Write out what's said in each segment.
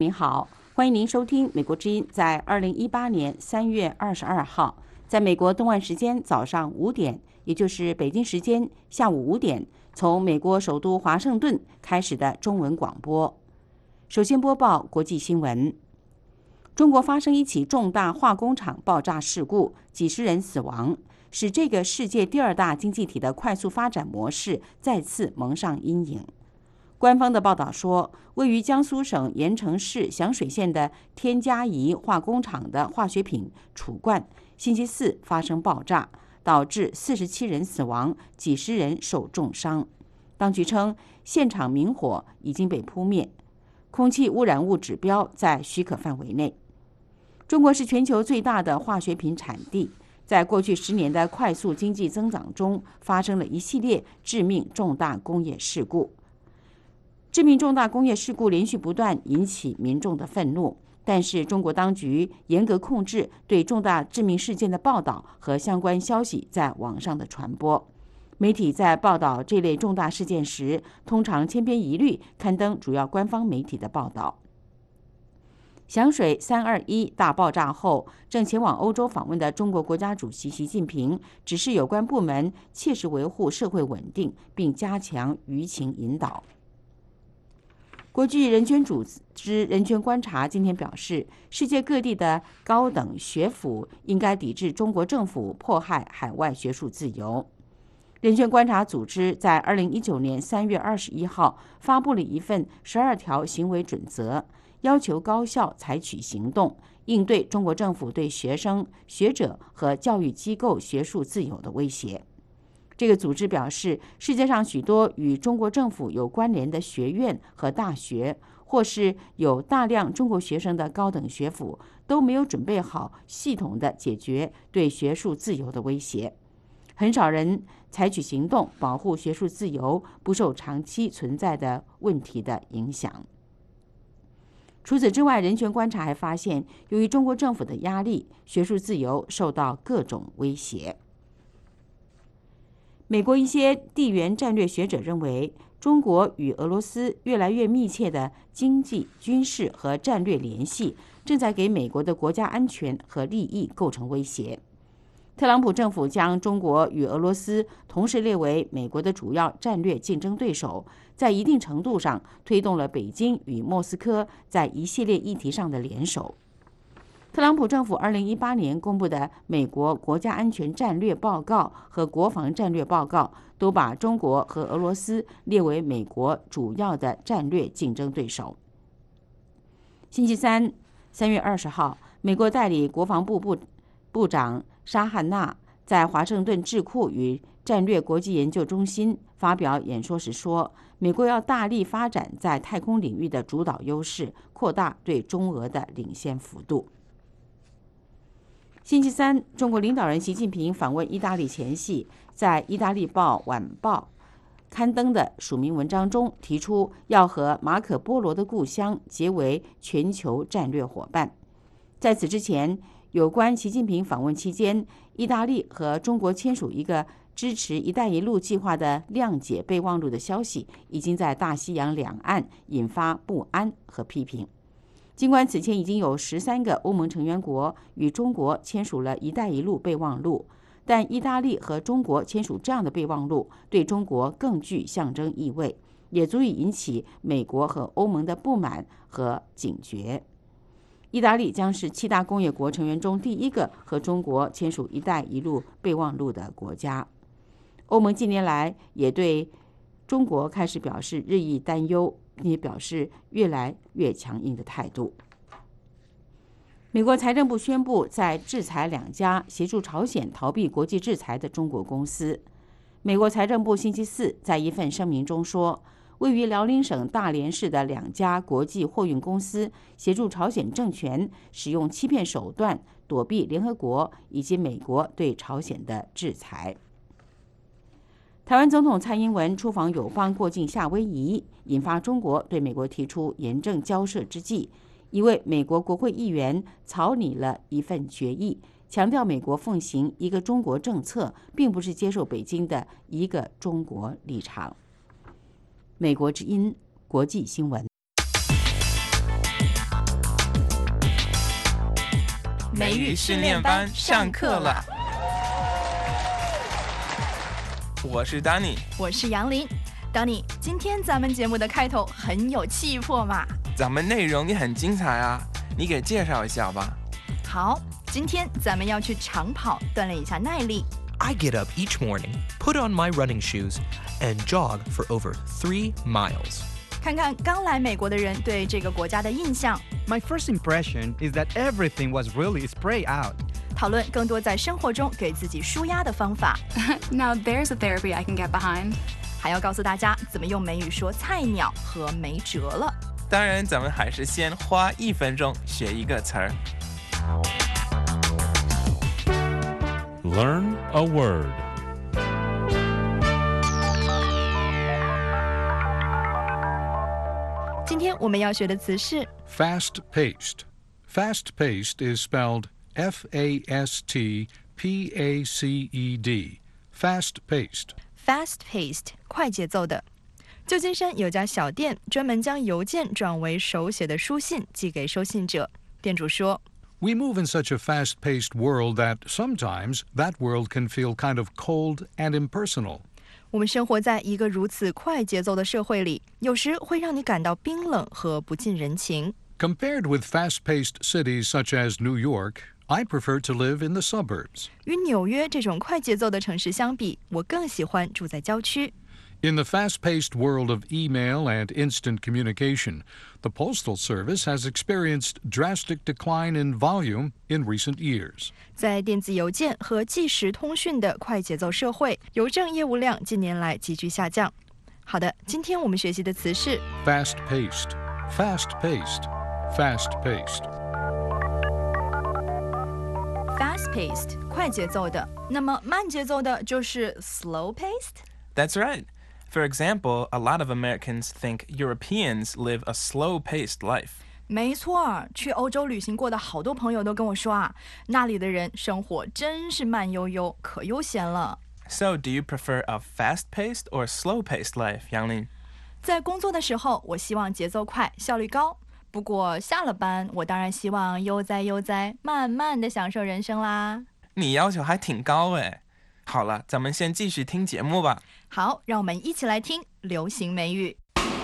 您好，欢迎您收听美国之音在2018年3月22号，在美国东岸时间早上5点，也就是北京时间下午5点，从美国首都华盛顿开始的中文广播。首先播报国际新闻：中国发生一起重大化工厂爆炸事故，几十人死亡，使这个世界第2大经济体的快速发展模式再次蒙上阴影。官方的报道说，位于江苏省盐城市响水县的天嘉宜化工厂的化学品储罐星期四发生爆炸，导致47人死亡，几十人受重伤。当局称，现场明火已经被扑灭，空气污染物指标在许可范围内。中国是全球最大的化学品产地，在过去10年的快速经济增长中，发生了一系列致命重大工业事故。致命重大工业事故连续不断，引起民众的愤怒。但是，中国当局严格控制对重大致命事件的报道和相关消息在网上的传播。媒体在报道这类重大事件时，通常千篇一律刊登主要官方媒体的报道。响水321大爆炸后，正前往欧洲访问的中国国家主席习近平指示有关部门切实维护社会稳定，并加强舆情引导。国际人权组织人权观察今天表示，世界各地的高等学府应该抵制中国政府迫害海外学术自由。人权观察组织在2019年3月21号发布了一份12条行为准则，要求高校采取行动，应对中国政府对学生、学者和教育机构学术自由的威胁。这个组织表示，世界上许多与中国政府有关联的学院和大学，或是有大量中国学生的高等学府，都没有准备好系统的解决对学术自由的威胁。很少人采取行动保护学术自由不受长期存在的问题的影响。除此之外，人权观察还发现，由于中国政府的压力，学术自由受到各种威胁。美国一些地缘战略学者认为，中国与俄罗斯越来越密切的经济、军事和战略联系，正在给美国的国家安全和利益构成威胁。特朗普政府将中国与俄罗斯同时列为美国的主要战略竞争对手，在一定程度上推动了北京与莫斯科在一系列议题上的联手。特朗普政府2018年公布的美国国家安全战略报告和国防战略报告都把中国和俄罗斯列为美国主要的战略竞争对手。星期三，3月20号，美国代理国防部部长沙汉纳在华盛顿智库与战略国际研究中心发表演说时说，美国要大力发展在太空领域的主导优势，扩大对中俄的领先幅度。星期三，中国领导人习近平访问意大利前夕，在《意大利晚报》刊登的署名文章中提出，要和马可·波罗的故乡结为全球战略伙伴。在此之前，有关习近平访问期间，意大利和中国签署一个支持“一带一路”计划的谅解备忘录的消息，已经在大西洋两岸引发不安和批评。尽管此前已经有13个欧盟成员国与中国签署了“一带一路”备忘录，但意大利和中国签署这样的备忘录对中国更具象征意味，也足以引起美国和欧盟的不满和警觉。意大利将是7大工业国成员中第一个和中国签署“一带一路”备忘录的国家。欧盟近年来也对中国开始表示日益担忧，并且表示越来越强硬的态度。美国财政部宣布在制裁2家协助朝鲜逃避国际制裁的中国公司。美国财政部星期四在一份声明中说，位于辽宁省大连市的2家国际货运公司协助朝鲜政权使用欺骗手段躲避联合国以及美国对朝鲜的制裁。台湾总统蔡英文出访友邦过境夏威夷，引发中国对美国提出严正交涉之际，一位美国国会议员草拟了一份决议，强调美国奉行一个中国政策，并不是接受北京的一个中国立场。美国之音国际新闻。 美语训练班上课了。 我是 Danny， 我是杨林。Danny， 今天咱们节目的开头很有气魄嘛？ 咱们内容也很精彩啊，你给介绍一下吧。 好，今天咱们要去长跑，锻炼一下耐力。 I get up each morning, put on my running shoes, and jog for over 3 miles. 看看刚来美国的人对这个国家的印象。 My first impression is that everything was really spread out. 讨论更多在生活中给自己舒压的方法。 Now there's a therapy I can get behind. 还要告诉大家怎么用美语说菜鸟和没辙了。 当然，咱们还是先花1分钟学一个词儿。 Learn a word. 今天我们要学的词是 Fast-paced. Fast-paced is spelled F-A-S-T-P-A-C-E-D. Fast-paced. fast-paced 快节奏的。旧金山有家小店专门将邮件转为手写的书信寄给收信者。店主说 We move in such a fast-paced world that sometimes that world can feel kind of cold and impersonal. 我们生活在一个如此快节奏的社会里，有时会让你感到冰冷和不近人情。 Compared with fast-paced cities such as New York, I prefer to live in the suburbs. 与纽约这种快节奏的城市相比，我更喜欢住在郊区。 In the fast-paced world of email and instant communication, the Postal Service has experienced drastic decline in volume in recent years. 在电子邮件和即时通讯的快节奏社会，邮政业务量近年来急剧下降。好的，今天我们学习的词是 Fast-paced, fast-paced, fast-paced. fast-paced 快节奏的，那么慢节奏的就是 slow-paced。 That's right. For example, a lot of Americans think Europeans live a slow-paced life. 没错，去欧洲旅行过的好多朋友都跟我说啊，那里的人生活真是慢悠悠，可悠闲了。 So, do you prefer a fast-paced or slow-paced life, Yanglin? 在工作的时候，我希望节奏快，效率高。不过下了班，我当然希望悠哉悠哉，慢慢的享受人生啦。 你要求还挺高诶。好了，咱们先继续听节目吧。 好，让我们一起来听流行美语。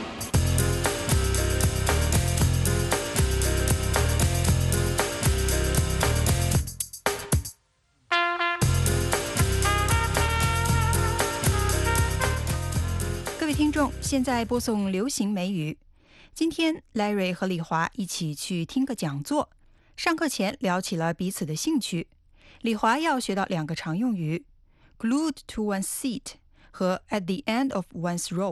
各位听众，现在播送流行美语。今天 Larry 和李华一起去听个讲座，上课前聊起了彼此的兴趣。李华要学到2个常用语 glued to one's seat 和 at the end of one's rope。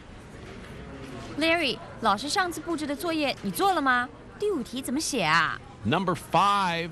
Larry， 老师上次布置的作业你做了吗？第5题怎么写啊？ Number five.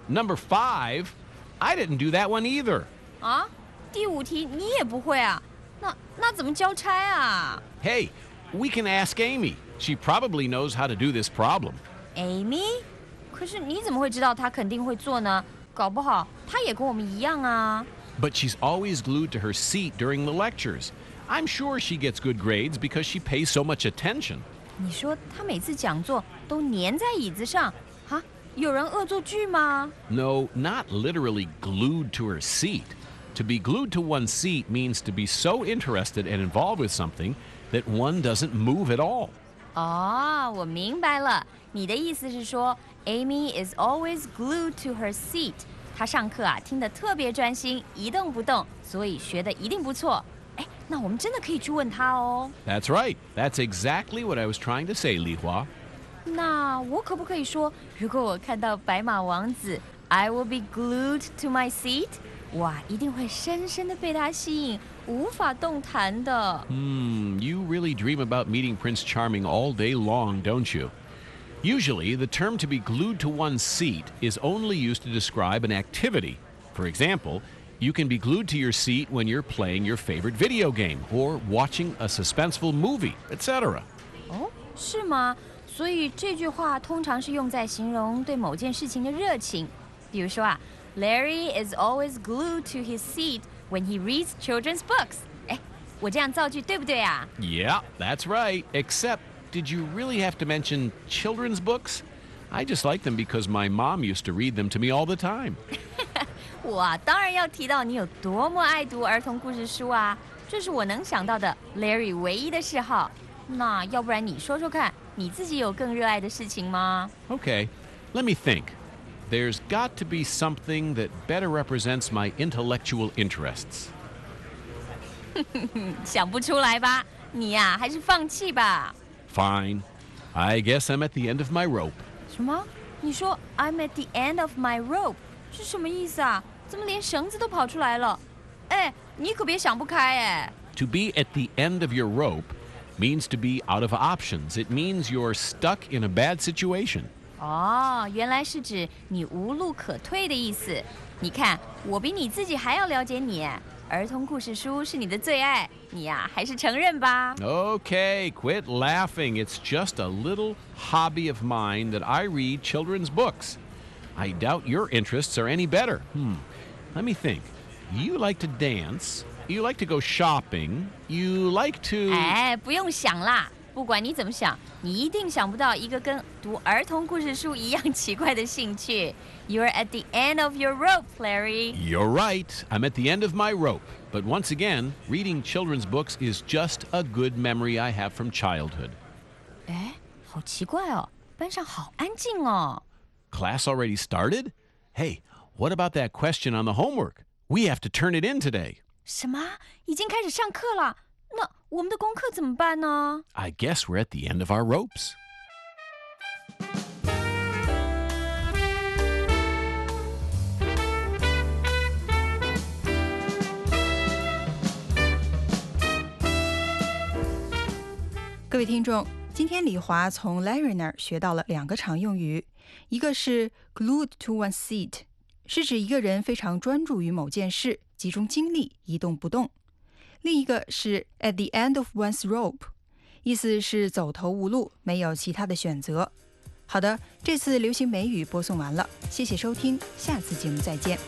I didn't do that one either. 啊，第5题你也不会啊？那怎么交差啊？ Hey, we can ask Amy. She probably knows how to do this problem. Amy？ 可是你怎么会知道她肯定会做呢？搞不好她也跟我们一样啊。 But she's always glued to her seat during the lectures. I'm sure she gets good grades because she pays so much attention. 你说她每次讲座都黏在椅子上啊？有人恶作剧吗？ No, not literally glued to her seat. To be glued to one's seat means to be so interested and involved with something that one doesn't move at all. 哦，我明白了，你的意思是说 Amy is always glued to her seat。她上课啊听得特别专心，一动不动，所以学得一定不错。哎，那我们真的可以去问她哦。 That's right. That's exactly what I was trying to say, Li Hua. 那我可不可以说，如果我看到白马王子 I will be glued to my seat， 哇，一定会深深的被他吸引，无法动弹的。 You really dream about meeting Prince Charming all day long, don't you? Usually, the term to be glued to one's seat is only used to describe an activity. For example, you can be glued to your seat when you're playing your favorite video game or watching a suspenseful movie, etc. 哦，是吗？所以这句话通常是用在形容对某件事情的热情。比如说啊 ，Larry is always glued to his seat when he reads children's books。哎，我这样造句对不对啊？ Yeah, that's right. Except, did you really have to mention children's books? I just like them because my mom used to read them to me all the time. 我当然要提到你有多么爱读儿童故事书啊，这是我能想到的 Larry 唯一的嗜好。那要不然你说说看，你自己有更热爱的事情吗？ Okay, let me think. There's got to be something that better represents my intellectual interests. 想不出来吧？你呀，还是放弃吧。 Fine. I guess I'm at the end of my rope. 什么？你说 I'm at the end of my rope 是什么意思啊？怎么连绳子都跑出来了？哎，你可别想不开哎。 To be at the end of your rope means to be out of options. It means you're stuck in a bad situation. 哦，原来是指你无路可退的意思。你看，我比你自己还要了解你。儿童故事书是你的最爱，你呀，还是承认吧。 Okay, quit laughing. It's just a little hobby of mine that I read children's books. I doubt your interests are any better. Let me think. You like to dance. You like to go shopping. You like to... 哎，不用想啦。不管你怎么想，你一定想不到一个跟读儿童故事书一样奇怪的兴趣。You're at the end of your rope, Larry. You're right. I'm at the end of my rope. But once again, reading children's books is just a good memory I have from childhood. 哎，好奇怪哦，班上好安静哦。 Class already started? Hey, what about that question on the homework? We have to turn it in today. 什么？已经开始上课了？那我们的功课怎么办呢？ I guess we're at the end of our ropes. 各位听众，今天李华从 Larry 那儿学到了2个常用语，一个是 glued to one seat， 是指一个人非常专注于某件事，集中精力，一动不动；另一个是 at the end of one's rope， 意思是走投无路，没有其他的选择。好的，这次流行美语播送完了，谢谢收听，下次节目再见。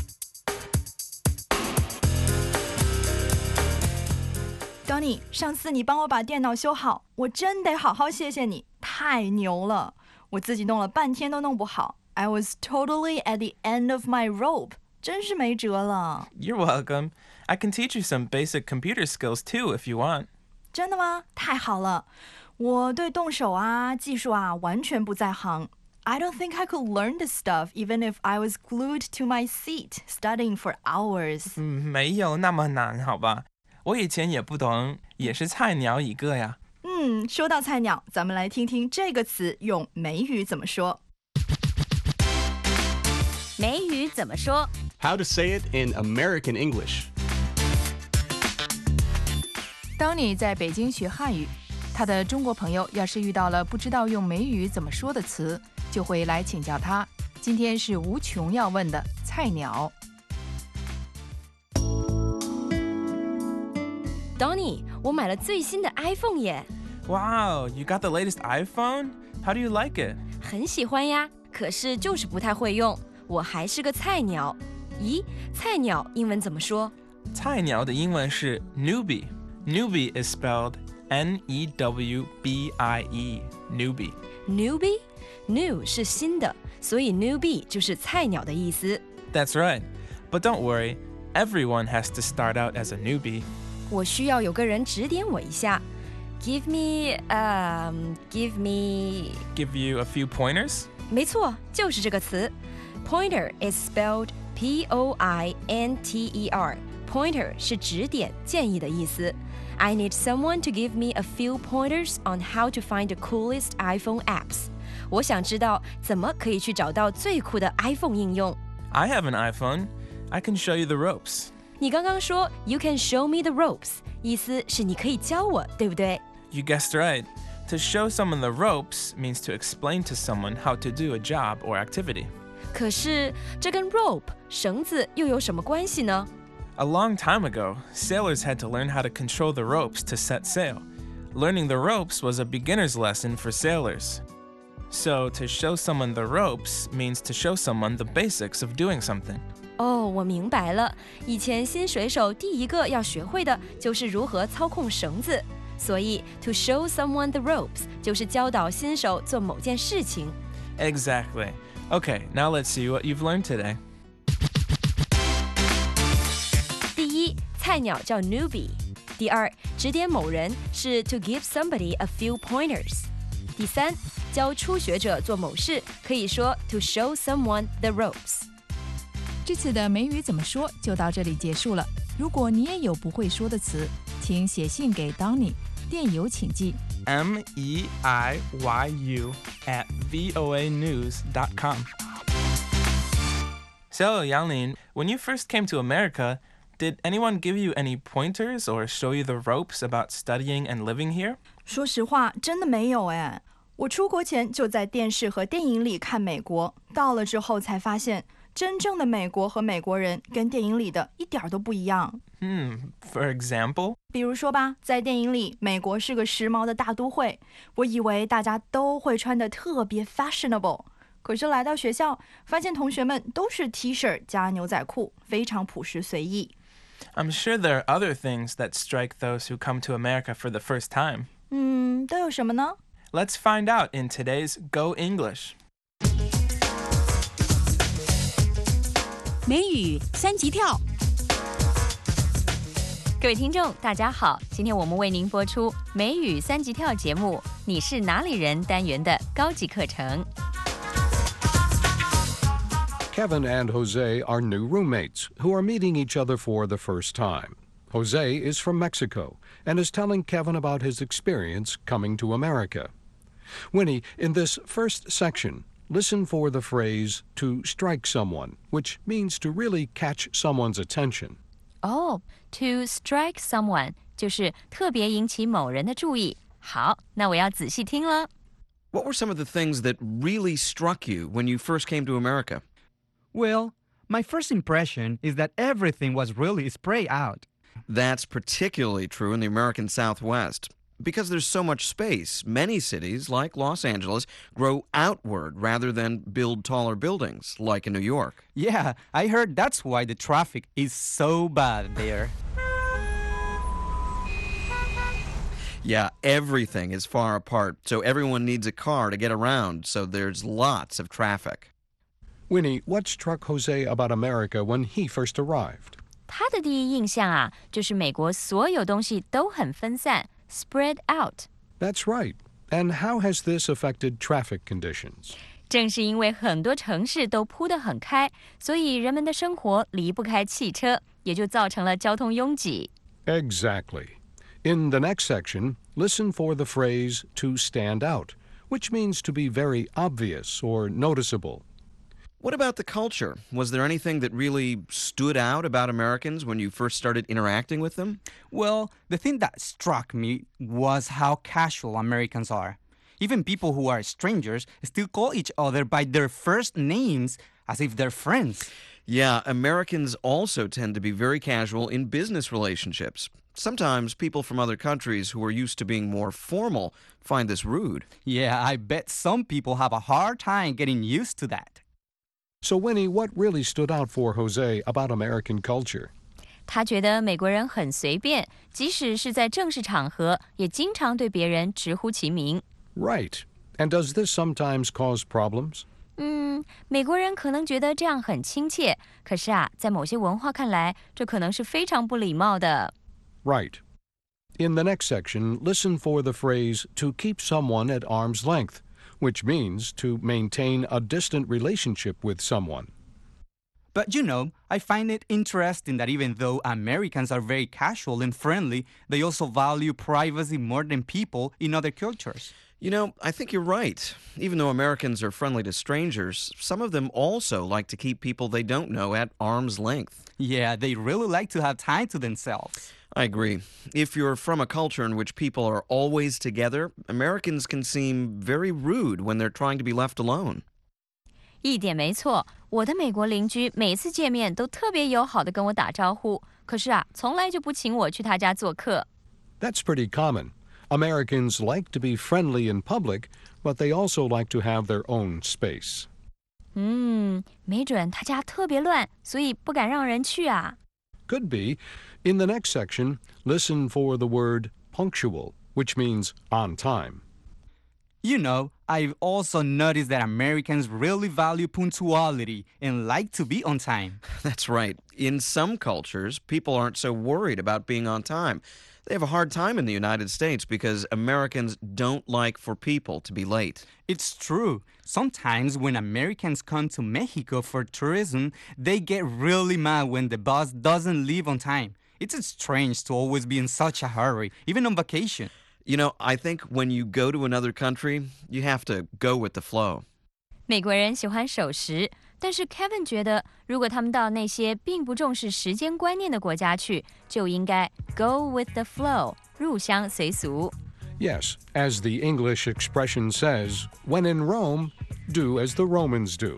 Donnie， 上次你帮我把电脑修好，我真得好好谢谢你，太牛了！我自己弄了半天都弄不好。I was totally at the end of my rope， 真是没辙了。 You're welcome. I can teach you some basic computer skills too if you want. 真的吗？太好了！我对动手啊、技术啊完全不在行。I don't think I could learn this stuff even if I was glued to my seat studying for hours. 没有那么难，好吧？我以前也不懂，也是菜鸟一个呀。 说到菜鸟，咱们来听听这个词用美语怎么说。美语怎么说？ How to say it in American English. 当你在北京学汉语，他的中国朋友要是遇到了不知道用美语怎么说的词，就会来请教他。今天是无穷要问的菜鸟。 Donnie， 我买了最新的 iPhone 耶！ Wow, you got the latest iPhone? How do you like it? 很喜欢呀，可是就是不太会用，我还是个菜鸟。咦，菜鸟英文怎么说？ 菜鸟的英文是 newbie. Newbie is spelled N-E-W-B-I-E. Newbie. Newbie? New 是新的，所以 newbie 就是菜鸟的意思。 That's right. But don't worry, everyone has to start out as a newbie. 我需要有个人指点我一下。Give me. Give you a few pointers? 没错，就是这个词。Pointer is spelled P-O-I-N-T-E-R. Pointer 是指点、建议的意思。I need someone to give me a few pointers on how to find the coolest iPhone apps. 我想知道怎么可以去找到最酷的 iPhone 应用。 I have an iPhone. I can show you the ropes. 你刚刚说 You can show me the ropes， 意思是你可以教我，对不对？ You guessed right. To show someone the ropes means to explain to someone how to do a job or activity. 可是这跟 rope 绳子又有什么关系呢？ A long time ago, sailors had to learn how to control the ropes to set sail. Learning the ropes was a beginner's lesson for sailors. So, to show someone the ropes means to show someone the basics of doing something. 哦，我明白了。以前新水手第一个要学会的就是如何操控绳子，所以 to show someone the ropes 就是教导新手做某件事情。 Exactly. Okay, now let's see what you've learned today. 第一，菜鸟叫 newbie。第二，指点某人是 to give somebody a few pointers。第三，教初学者做某事可以说 to show someone the ropes。 这次的美语怎么说就到这里结束了。如果你也有不会说的词，请写信给 Donny， 电邮请寄 meiyu@voanews.com. So, Yanglin, when you first came to America, did anyone give you any pointers or show you the ropes about studying and living here? 说实话，真的没有哎。我出国前就在电视和电影里看美国，到了之后才发现，真正的美国和美国人跟电影里的一点都不一样。 For example? 比如说吧，在电影里，美国是个时髦的大都会，我以为大家都会穿得特别 fashionable， 可是来到学校，发现同学们都是 T 恤加牛仔裤，非常朴实随意。 I'm sure there are other things that strike those who come to America for the first time. 都有什么呢？ Let's find out in today's Go English. 美语三级跳。 各位听众，大家好！今天我们为您播出美语三级跳节目《你是哪里人》单元的高级课程。 Kevin and Jose are new roommates who are meeting each other for the first time. Jose is from Mexico and is telling Kevin about his experience coming to America. Winnie, in this first section, listen for the phrase to strike someone, which means to really catch someone's attention. To strike someone 就是特别引起某人的注意。好，那我要仔细听了。 What were some of the things that really struck you when you first came to America? Well, my first impression is that everything was really spread out. That's particularly true in the American Southwest. Because there's so much space, many cities, like Los Angeles, grow outward rather than build taller buildings, like in New York. Yeah, I heard that's why the traffic is so bad there. Yeah, everything is far apart, so everyone needs a car to get around, so there's lots of traffic. Winnie, what struck Jose about America when he first arrived? 他的第一印象啊，就是美国所有东西都很分散。Spread out. That's right. And how has this affected traffic conditions? 正是因为很多城市都铺得很开，所以人们的生活离不开汽车，也就造成了交通拥挤。 Exactly. In the next section, listen for the phrase to stand out, which means to be very obvious or noticeable. What about the culture? Was there anything that really stood out about Americans when you first started interacting with them? Well, the thing that struck me was how casual Americans are. Even people who are strangers still call each other by their first names as if they're friends. Yeah, Americans also tend to be very casual in business relationships. Sometimes people from other countries who are used to being more formal find this rude. Yeah, I bet some people have a hard time getting used to that. So, Winnie, what really stood out for Jose about American culture? 他觉得美国人很随便，即使是在正式场合，也经常对别人直呼其名。 Right. And does this sometimes cause problems? 美国人可能觉得这样很亲切，可是啊，在某些文化看来，这可能是非常不礼貌的。 Right. In the next section, listen for the phrase to keep someone at arm's length, which means to maintain a distant relationship with someone. But you know, I find it interesting that even though Americans are very casual and friendly, they also value privacy more than people in other cultures. You know, I think you're right. Even though Americans are friendly to strangers, some of them also like to keep people they don't know at arm's length. Yeah, they really like to have time to themselves. I agree. If you're from a culture in which people are always together, Americans can seem very rude when they're trying to be left alone. 一点没错，我的美国邻居每次见面都特别友好的跟我打招呼，可是啊，从来就不请我去他家做客。 That's pretty common. Americans like to be friendly in public, but they also like to have their own space. 没准他家特别乱，所以不敢让人去啊。 Could be. In the next section, listen for the word punctual, which means on time. You know, I've also noticed that Americans really value punctuality and like to be on time. That's right. In some cultures, people aren't so worried about being on time. They have a hard time in the United States because Americans don't like for people to be late. It's true. Sometimes when Americans come to Mexico for tourism, they get really mad when the bus doesn't leave on time. It's strange to always be in such a hurry, even on vacation. You know, I think when you go to another country, you have to go with the flow. 美国人喜欢守时，但是 Kevin 觉得，如果他们到那些并不重视时间观念的国家去，就应该 go with the flow， 入乡随俗。 Yes, as the English expression says, when in Rome, do as the Romans do.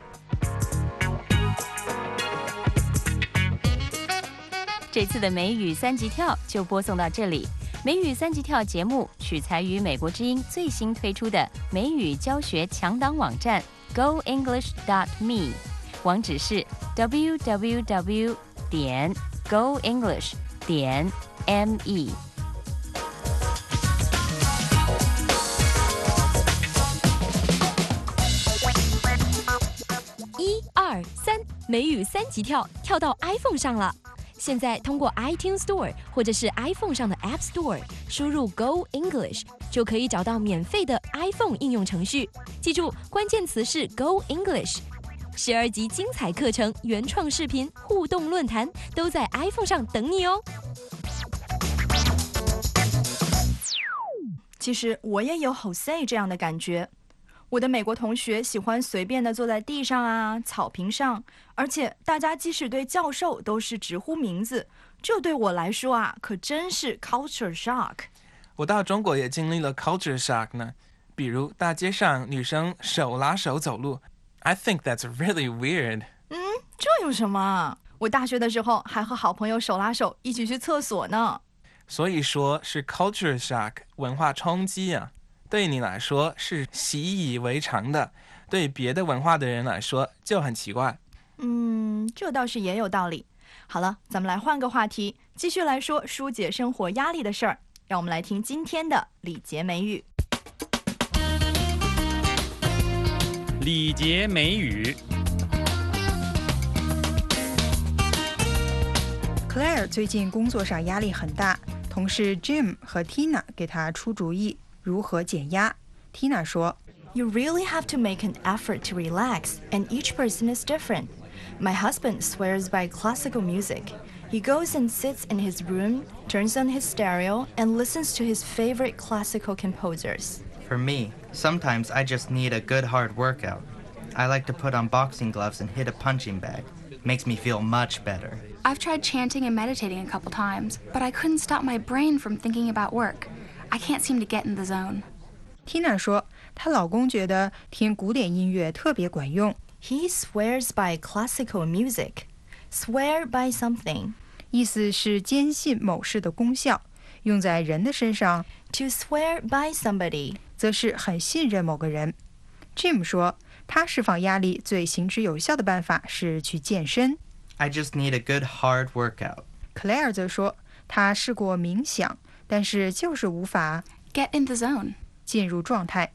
这次的美语三级跳就播送到这里。美语三级跳节目取材于美国之音最新推出的美语教学强档网站 GoEnglish.me， 网址是 www.goenglish.me。1、2、3，美语三级跳跳到 iPhone 上了。现在通过 iTunes Store 或者是 iPhone 上的 App Store 输入 Go English 就可以找到免费的 iPhone 应用程序。记住，关键词是 Go English。12集精彩课程、原创视频、互动论坛都在 iPhone 上等你哦。 其实我也有 Jose 这样的感觉。我的美国同学喜欢随便的坐在地上啊、草坪上，而且大家即使对教授都是直呼名字，这对我来说啊，可真是 culture shock。 我到中国也经历了 culture shock 呢，比如大街上女生手拉手走路 ，I think that's really weird。 这有什么？我大学的时候还和好朋友手拉手一起去厕所呢。 所以说是 culture shock 文化冲击啊。对你来说是习以为常的，对别的文化的人来说就很奇怪。 这倒是也有道理。好了，咱们来换个话题，继续来说疏解生活压力的事儿。让我们来听今天的礼节美语。 礼节美语。 Claire 最近工作上压力很大，同事 Jim 和 Tina 给她出主意。如何减压 Tina 说 You really have to make an effort to relax, and each person is different. My husband swears by classical music. He goes and sits in his room, turns on his stereo, and listens to his favorite classical composers. For me, sometimes I just need a good hard workout. I like to put on boxing gloves and hit a punching bag. Makes me feel much better. I've tried chanting and meditating a couple times, but I couldn't stop my brain from thinking about work.I can't seem to get in the zone. Tina 说，她老公觉得听古典音乐特别管用。 He swears by classical music. Swear by something. 意思是坚信某事的功效，用在人的身上。 To swear by somebody. 则是很信任某个人。Jim 说，他释放压力最行之有效的办法是去健身。 I just need a good hard workout. Claire 则说，她试过冥想。但是就是无法 get in the zone 进入状态。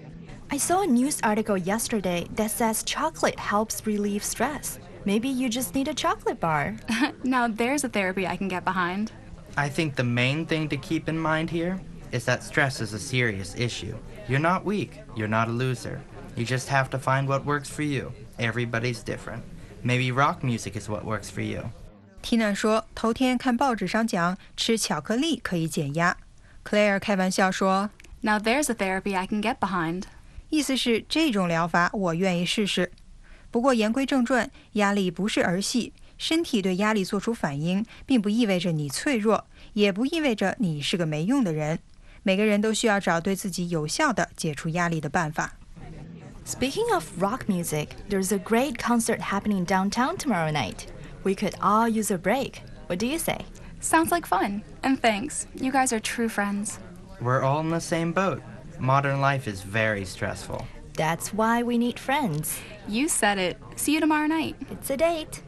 I saw a news article yesterday that says chocolate helps relieve stress. Maybe you just need a chocolate bar. Now there's a therapy I can get behind. I think the main thing to keep in mind here is that stress is a serious issue. You're not weak. You're not a loser. You just have to find what works for you. Everybody's different. Maybe rock music is what works for you. Tina 说，头天看报纸上讲吃巧克力可以减压。Claire 开玩笑说 Now there's a therapy I can get behind. 意思是这种疗法我愿意试试。不过言归正传，压力不是儿戏，身体对压力做出反应，并不意味着你脆弱，也不意味着你是个没用的人。每个人都需要找对自己有效的解除压力的办法。 Speaking of rock music, there's a great concert happening downtown tomorrow night.We could all use a break. What do you say? Sounds like fun. And thanks. You guys are true friends. We're all in the same boat. Modern life is very stressful. That's why we need friends. You said it. See you tomorrow night. It's a date.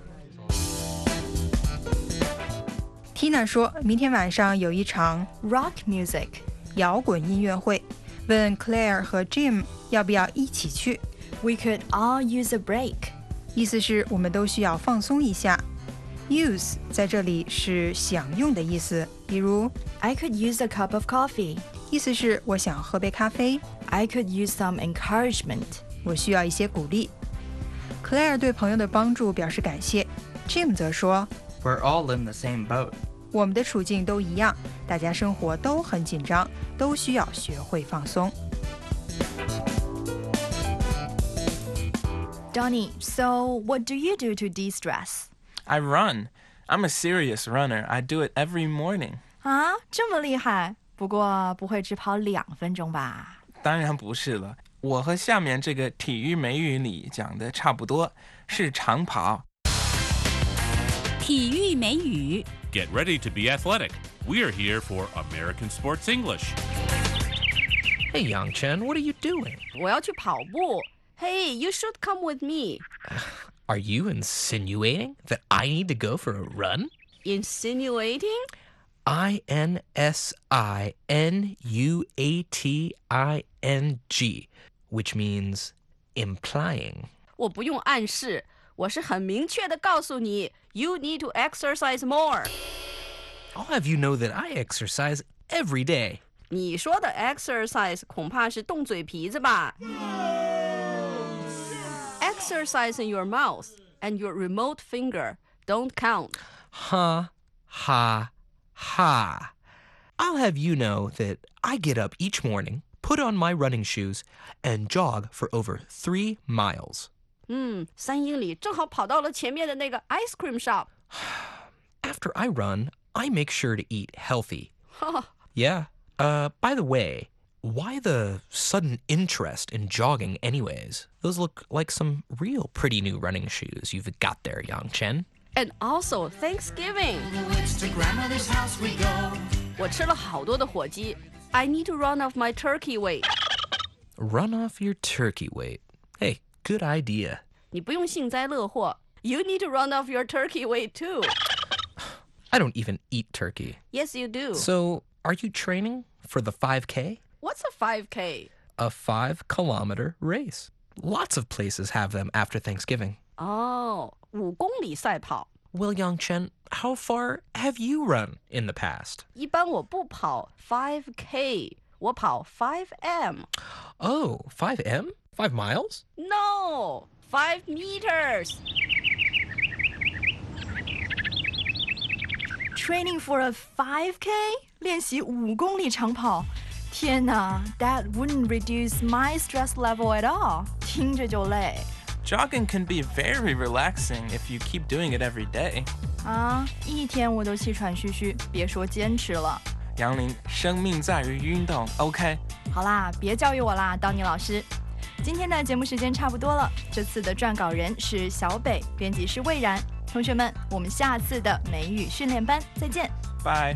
Tina 说，明天晚上有一场 rock music 摇滚音乐会， 问 Claire 和 Jim 要不要一起去。 We could all use a break. 意思是我们都需要放松一下。Use 在这里是享用的意思，比如 I could use a cup of coffee. 意思是我想喝杯咖啡。 I could use some encouragement. 我需要一些鼓励。Claire 对朋友的帮助表示感谢。Jim 则说 We're all in the same boat. 我们的处境都一样，大家生活都很紧张，都需要学会放松。 Donnie, so what do you do to de-stress? I run. I'm a serious runner. I do it every morning. 啊，这么厉害？不过不会只跑2分钟吧？ 当然不是了，我和下面这个体育美语里讲的差不多，是长跑。 体育美语 Get ready to be athletic. We are here for American Sports English. Hey, Yang Chen, what are you doing? 我要去跑步。Hey, you should come with me. Are you insinuating that I need to go for a run? Insinuating? INSINUATING, which means implying. 我不用暗示，我是很明确的告诉你 ，You need to exercise more. I'll have you know that I exercise every day. 你说的 exercise 恐怕是动嘴皮子吧？Exercise in your mouth and your remote finger don't count. Ha, ha, ha. I'll have you know that I get up each morning, put on my running shoes, and jog for over 3 miles. 3英里正好跑到了前面的那个 ice cream shop. After I run, I make sure to eat healthy. Yeah. By the way, why the sudden interest in jogging anyways? Those look like some real pretty new running shoes you've got there, Yang Chen. And also Thanksgiving. It's to grandmother's house we go. 我吃了好多的火鸡。I need to run off my turkey weight. Run off your turkey weight. Hey, good idea. 你不用幸灾乐祸。You need to run off your turkey weight too. I don't even eat turkey. Yes, you do. So, are you training for the 5K? What's a 5K? A 5-kilometer race. Lots of places have them after Thanksgiving. 哦，5公里赛跑。 Well, Yang Chen, how far have you run in the past? 一般我不跑 5K， 我跑 5M. Oh, 5M? 5 miles? No, 5 meters. Training for a 5K? 练习5公里长跑。天哪 ，That wouldn't reduce my stress level at all. 听着就累。 Jogging can be very relaxing if you keep doing it every day. 啊，一天我都气喘吁吁，别说坚持了。 杨林，生命在于运动 ，OK？ 好啦，别教育我啦，当尼老师。今天的节目时间差不多了，这次的撰稿人是小北，编辑是魏然。同学们，我们下次的美语训练班再见。 Bye.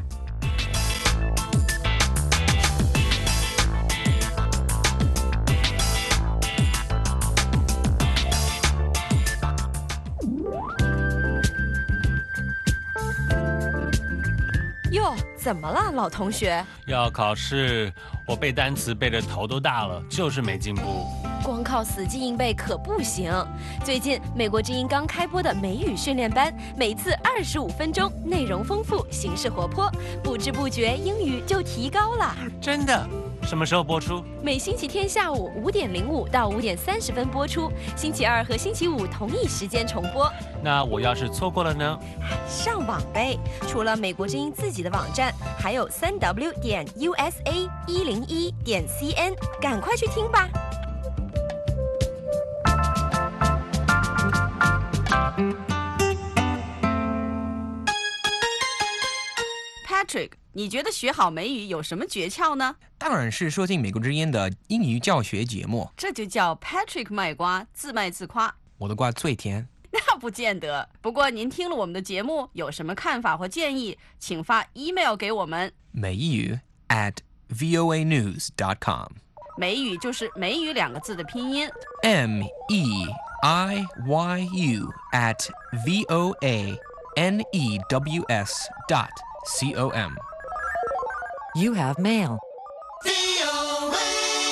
哟，怎么了，老同学？ 要考试，我背单词背得头都大了，就是没进步。 光靠死记硬背可不行。最近美国之音刚开播的美语训练班，每次25分钟，内容丰富，形式活泼，不知不觉英语就提高了。 真的？什么时候播出？ 每星期天下午5点05到5点30分播出，星期二和星期五同一时间重播。 那我要是错过了呢？ 上网呗！除了美国之音自己的网站，还有3w.usa101.cn，赶快去听吧。 Patrick， 你觉得学好美语有什么诀窍呢？ 当然是收听美国之音的英语教学节目。 这就叫 Patrick 卖瓜，自卖自夸。 我的瓜最甜。 那不见得。不过您听了我们的节目，有什么看法或建议，请发 email 给我们。 美语 @voanews.com。 美语就是美语2个字的拼音。 MEIYU @VOANEWS.com. You have mail. VOA.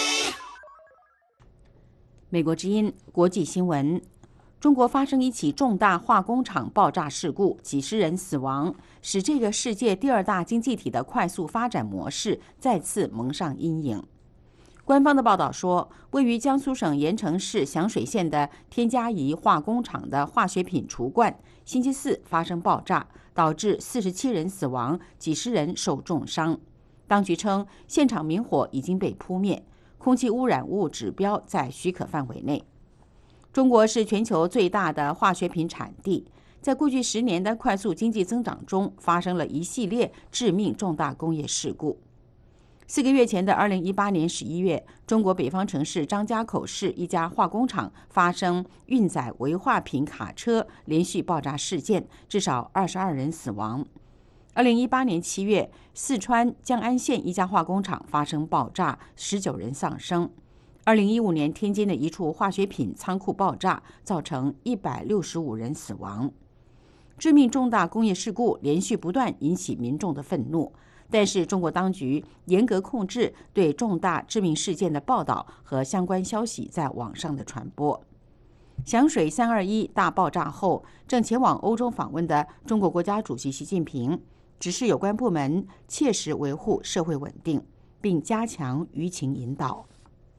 美国之音国际新闻：中国发生一起重大化工厂爆炸事故，几十人死亡，使这个世界第2大经济体的快速发展模式再次蒙上阴影。官方的报道说，位于江苏省盐城市响水县的添加铀化工厂的化学品橱罐星期四发生爆炸，导致47人死亡，几十人受重伤。当局称，现场明火已经被扑灭，空气污染物指标在许可范围内。中国是全球最大的化学品产地，在过去10年的快速经济增长中，发生了一系列致命重大工业事故。4个月前的2018年11月，中国北方城市张家口市一家化工厂发生运载危化品卡车连续爆炸事件，至少22人死亡。2018年7月，四川江安县一家化工厂发生爆炸，19人丧生。2015年，天津的一处化学品仓库爆炸，造成165人死亡。致命重大工业事故连续不断引起民众的愤怒。但是，中国当局严格控制对重大致命事件的报道和相关消息在网上的传播。响水321大爆炸后，正前往欧洲访问的中国国家主席习近平指示有关部门切实维护社会稳定，并加强舆情引导。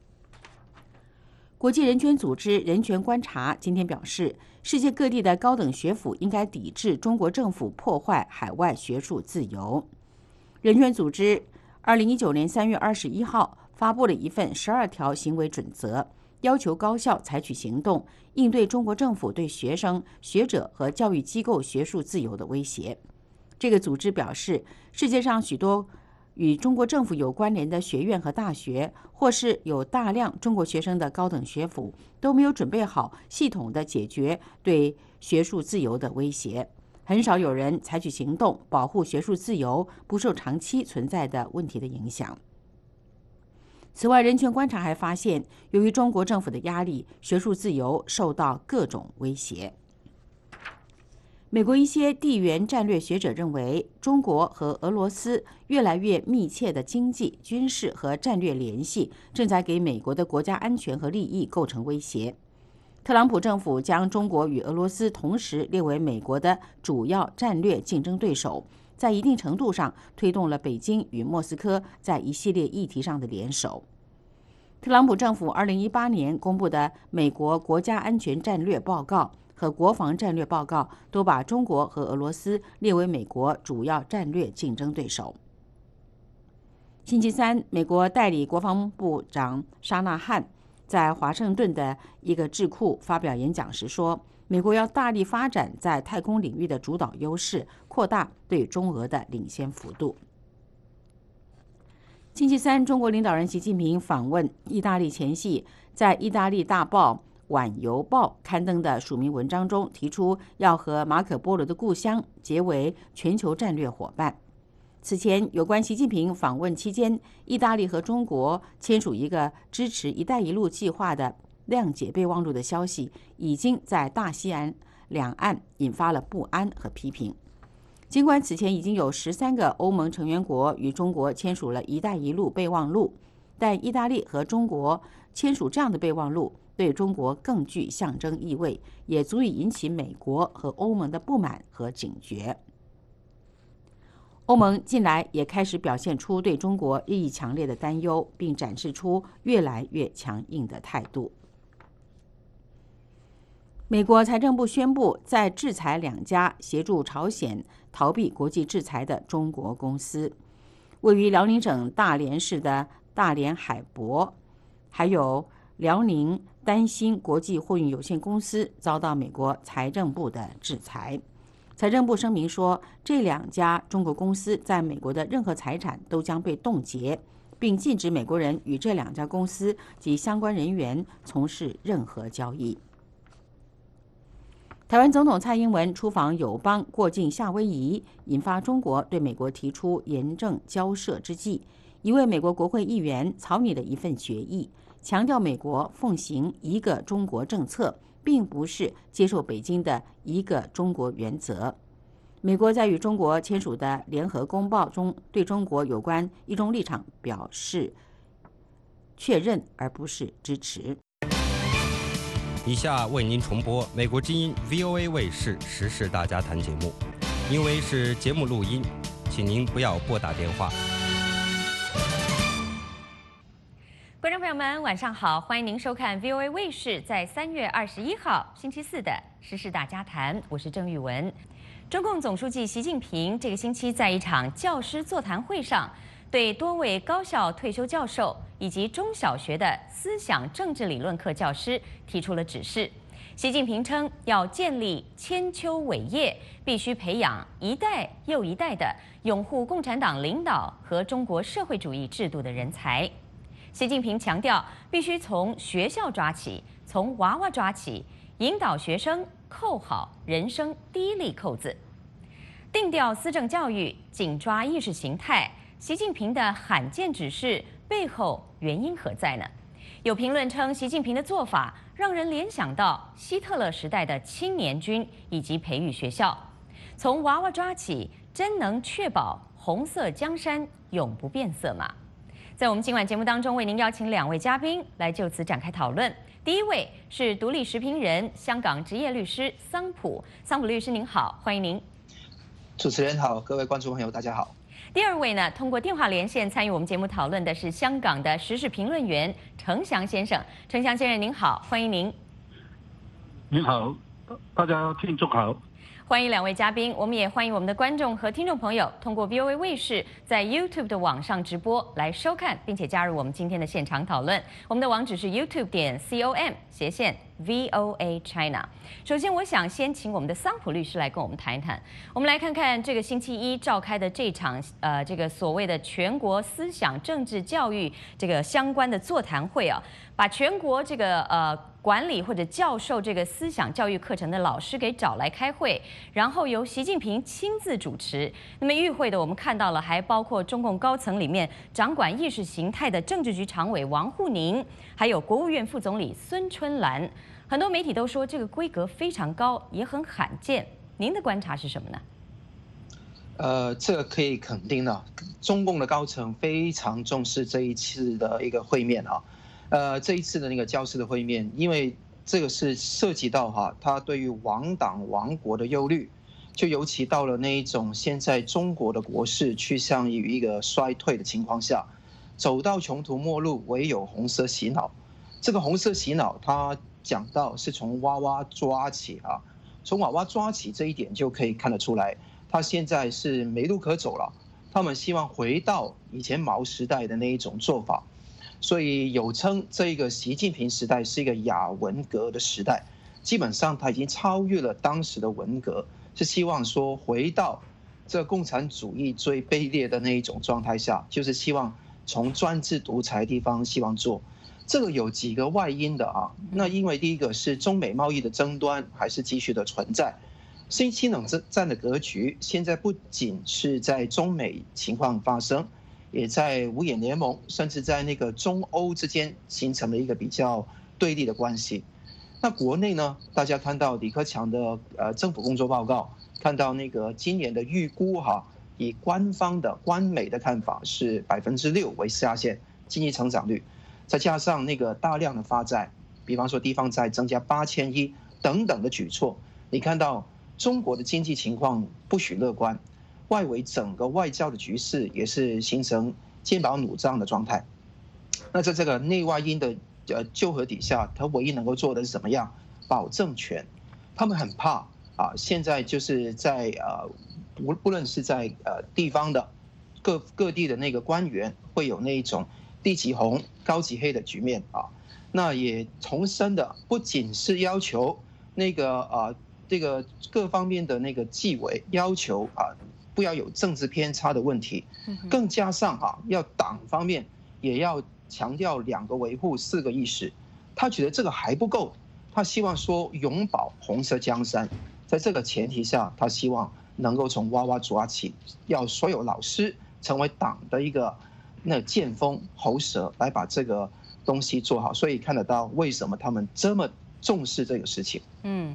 国际人权组织人权观察今天表示，世界各地的高等学府应该抵制中国政府破坏海外学术自由。人权组织2019年3月21号发布了一份12条行为准则，要求高校采取行动，应对中国政府对学生、学者和教育机构学术自由的威胁。这个组织表示，世界上许多与中国政府有关联的学院和大学，或是有大量中国学生的高等学府，都没有准备好系统的解决对学术自由的威胁。很少有人采取行动保护学术自由不受长期存在的问题的影响。此外，人权观察还发现，由于中国政府的压力，学术自由受到各种威胁。美国一些地缘战略学者认为，中国和俄罗斯越来越密切的经济、军事和战略联系，正在给美国的国家安全和利益构成威胁。特朗普政府将中国与俄罗斯同时列为美国的主要战略竞争对手，在一定程度上推动了北京与莫斯科在一系列议题上的联手。特朗普政府2018年公布的美国国家安全战略报告和国防战略报告都把中国和俄罗斯列为美国主要战略竞争对手。星期三，美国代理国防部长沙纳汉在华盛顿的一个智库发表演讲时说，美国要大力发展在太空领域的主导优势，扩大对中俄的领先幅度。星期三，中国领导人习近平访问意大利前夕，在意大利大报《晚邮报》刊登的署名文章中提出，要和马可·波罗的故乡结为全球战略伙伴。此前，有关习近平访问期间，意大利和中国签署一个支持“一带一路”计划的谅解备忘录的消息，已经在大西洋两岸引发了不安和批评。尽管此前已经有13个欧盟成员国与中国签署了“一带一路”备忘录，但意大利和中国签署这样的备忘录对中国更具象征意味，也足以引起美国和欧盟的不满和警觉。欧盟近来也开始表现出对中国日益强烈的担忧，并展示出越来越强硬的态度。美国财政部宣布再制裁2家协助朝鲜逃避国际制裁的中国公司，位于辽宁省大连市的大连海博，还有辽宁丹新国际货运有限公司遭到美国财政部的制裁。财政部声明说，这2家中国公司在美国的任何财产都将被冻结，并禁止美国人与这2家公司及相关人员从事任何交易。台湾总统蔡英文出访友邦过境夏威夷，引发中国对美国提出严正交涉之际，一位美国国会议员草拟了一份决议，强调美国奉行一个中国政策，并不是接受北京的一个中国原则。美国在与中国签署的联合公报中，对中国有关一中立场表示确认，而不是支持。 以下为您重播美国之音 VOA 卫视时事大家谈节目，因为是节目录音，请您不要拨打电话。 观众朋友们，晚上好，欢迎您收看 VOA 卫视在3月21号星期四的时事大家谈，我是郑玉文。中共总书记习近平这个星期在一场教师座谈会上，对多位高校退休教授以及中小学的思想政治理论课教师提出了指示。习近平称，要建立千秋伟业，必须培养一代又一代的拥护共产党领导和中国社会主义制度的人才。习近平强调，必须从学校抓起，从娃娃抓起，引导学生扣好人生第一粒扣子。定调思政教育，紧抓意识形态，习近平的罕见指示背后原因何在呢？有评论称，习近平的做法让人联想到希特勒时代的青年军以及培育学校。从娃娃抓起，真能确保红色江山永不变色吗？在我们今晚节目当中，为您邀请2位嘉宾来就此展开讨论。第一位是独立时评人、香港职业律师桑普律师，您好，欢迎您。 主持人好，各位观众朋友，大家好。 第二位呢，通过电话连线参与我们节目讨论的是香港的时事评论员程翔先生。程翔先生您好，欢迎您。 您好，大家听众好。 欢迎2位嘉宾，我们也欢迎我们的观众和听众朋友通过 VOA 卫视在 YouTube 的网上直播来收看，并且加入我们今天的现场讨论。我们的网址是 youtube.com/VOA China。首先，我想先请我们的桑普律师来跟我们谈一谈。我们来看看这个星期一召开的这场这个所谓的全国思想政治教育这个相关的座谈会啊，把全国这个管理或者教授这个思想教育课程的老师给找来开会，然后由习近平亲自主持。那么与会的我们看到了，还包括中共高层里面掌管意识形态的政治局常委王沪宁，还有国务院副总理孙春兰。很多媒体都说这个规格非常高，也很罕见。您的观察是什么呢？ 这个可以肯定的，中共的高层非常重视这一次的一个会面啊。这一次的那个教师的会面，因为这个是涉及到他对于亡党亡国的忧虑，就尤其到了那一种现在中国的国势趋向于一个衰退的情况下，走到穷途末路，唯有红色洗脑。这个红色洗脑，他讲到是从娃娃抓起啊，从娃娃抓起这一点就可以看得出来，他现在是没路可走了。他们希望回到以前毛时代的那一种做法。所以有称这个习近平时代是一个亚文革的时代，基本上他已经超越了当时的文革，是希望说回到这共产主义最卑劣的那一种状态下，就是希望从专制独裁地方希望做。这个有几个外因的啊，那因为第一个是中美贸易的争端还是继续的存在，新冷战的格局现在不仅是在中美情况发生，也在五眼联盟，甚至在那个中欧之间形成了一个比较对立的关系。那国内呢，大家看到李克强的政府工作报告，看到那个今年的预估以官美的看法是6%为下限经济成长率，再加上那个大量的发债，比方说地方债增加8000亿等等的举措，你看到中国的经济情况不许乐观。外围整个外交的局势也是形成剑拔弩张的状态。那在这个内外因的纠合底下，他唯一能够做的是怎么样保政权？他们很怕现在就是在不论是在地方的各地的那个官员会有那一种低级红高级黑的局面那也重申的不仅是要求那个这个各方面的那个纪委要求不要有政治偏差的问题，更加上要党方面也要强调2个维护4个意识。他觉得这个还不够，他希望说永保红色江山。在这个前提下，他希望能够从娃娃抓起，要所有老师成为党的一个剑锋喉舌，来把这个东西做好。所以看得到为什么他们这么重视这个事情。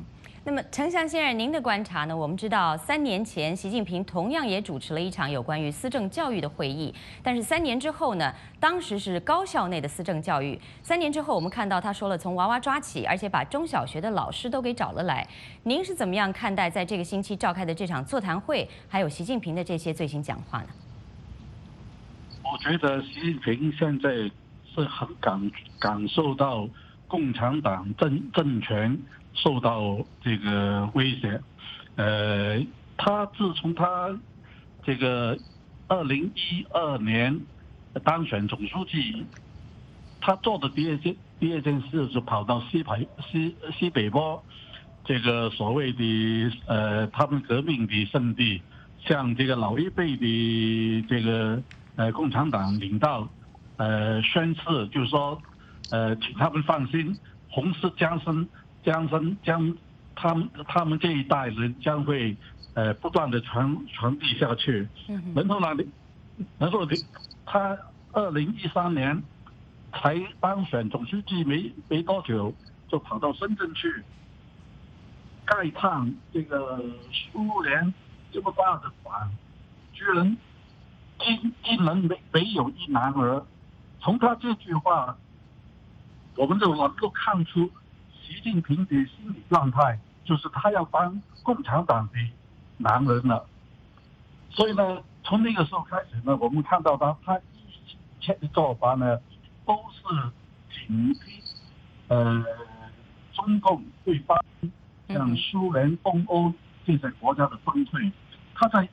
那么，程翔先生，您的观察呢？我们知道，3年前习近平同样也主持了一场有关于思政教育的会议，但是3年之后呢，当时是高校内的思政教育。3年之后，我们看到他说了从娃娃抓起，而且把中小学的老师都给找了来。您是怎么样看待在这个星期召开的这场座谈会，还有习近平的这些最新讲话呢？ 我觉得习近平现在是很感受到共产党政权受到这个威胁。他自从他这个2012年当选总书记，他做的第二件事是跑到西北坡这个所谓的他们革命的圣地，向这个老一辈的这个共产党领导宣誓，就是说请他们放心，红色江山将他们这一代人将会不断的传递下去。然后呢，他2013年才当选总书记没多久，就跑到深圳去慨叹这个苏联这么大的党，居然竟然没有一男儿。从他这句话，我们就能够看出习近平的心理状态，就是他要当共产党的男人了。所以呢，从那个时候开始呢，我们看到他一切的做法呢，都是警惕中共对方像苏联、东欧这些国家的崩溃。他在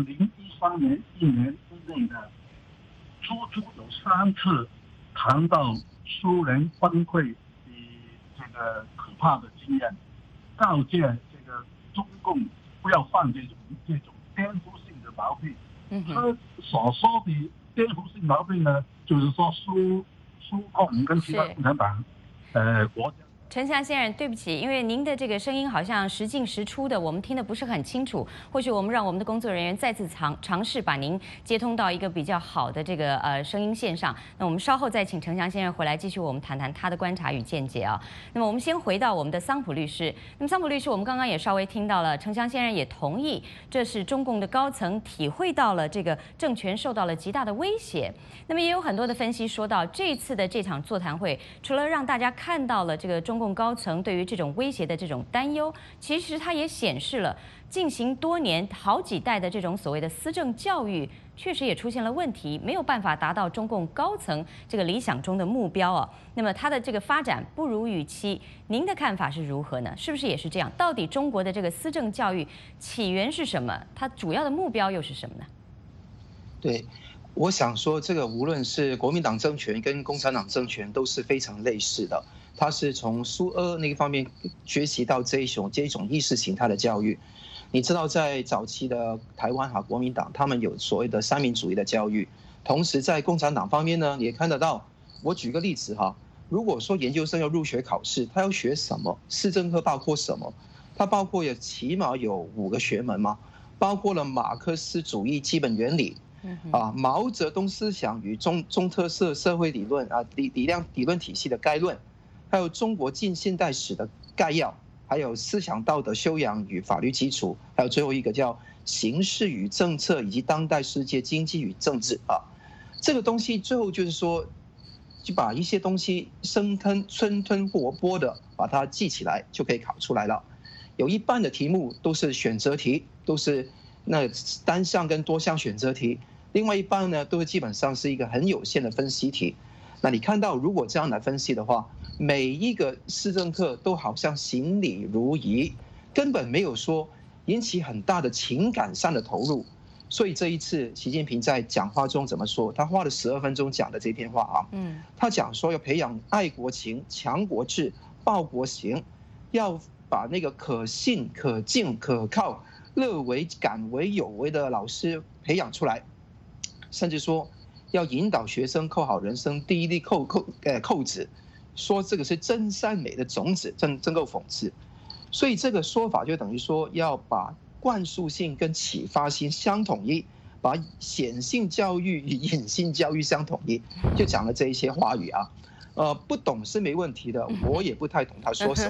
2013年1年之内呢，足有3次谈到苏联崩溃的这个可怕的经验，告诫这个中共不要犯这种颠覆性的毛病。他所说的颠覆性毛病呢，就是说苏共跟其他共产党国家。 程翔先生，对不起，因为您的这个声音好像时进时出的，我们听得不是很清楚。或许我们让我们的工作人员再次尝试把您接通到一个比较好的这个声音线上。那我们稍后再请程翔先生回来继续我们谈谈他的观察与见解啊。那么我们先回到我们的桑普律师。那么桑普律师，我们刚刚也稍微听到了，程翔先生也同意，这是中共的高层体会到了这个政权受到了极大的威胁。那么也有很多的分析说到，这一次的这场座谈会，除了让大家看到了这个中共高层对于这种威胁的这种担忧，其实它也显示了进行多年好几代的这种所谓的思政教育，确实也出现了问题，没有办法达到中共高层这个理想中的目标啊。那么它的这个发展不如预期，您的看法是如何呢？是不是也是这样？到底中国的这个思政教育起源是什么？它主要的目标又是什么呢？ 对。我想说，这个无论是国民党政权跟共产党政权都是非常类似的，它是从苏俄那个方面学习到这一种意识形态的教育。你知道，在早期的台湾国民党，他们有所谓的三民主义的教育，同时在共产党方面呢，也看得到。我举个例子如果说研究生要入学考试，他要学什么？思政课包括什么？它包括起码有5个学门嘛，包括了马克思主义基本原理。毛泽东思想与中特色社会理论理论体系的概论，还有中国近现代史的概要，还有思想道德修养与法律基础，还有最后一个叫形势与政策以及当代世界经济与政治这个东西最后就是说，就把一些东西生吞活剥的把它记起来，就可以考出来了。有一半的题目都是选择题，都是那单项跟多项选择题。另外一半呢，都基本上是一个很有限的分析题。那你看到，如果这样来分析的话，每一个思政课都好像行礼如仪，根本没有说引起很大的情感上的投入。所以这一次，习近平在讲话中怎么说？他花了12分钟讲的这篇话他讲说要培养爱国情、强国志、报国行，要把那个可信、可敬、可靠、乐为、敢为、有为的老师培养出来。甚至说要引导学生扣好人生第一粒扣子，说这个是真善美的种子，真够讽刺。所以这个说法就等于说要把灌输性跟启发性相统一，把显性教育与隐性教育相统一，就讲了这一些话语不懂是没问题的，我也不太懂他说什么。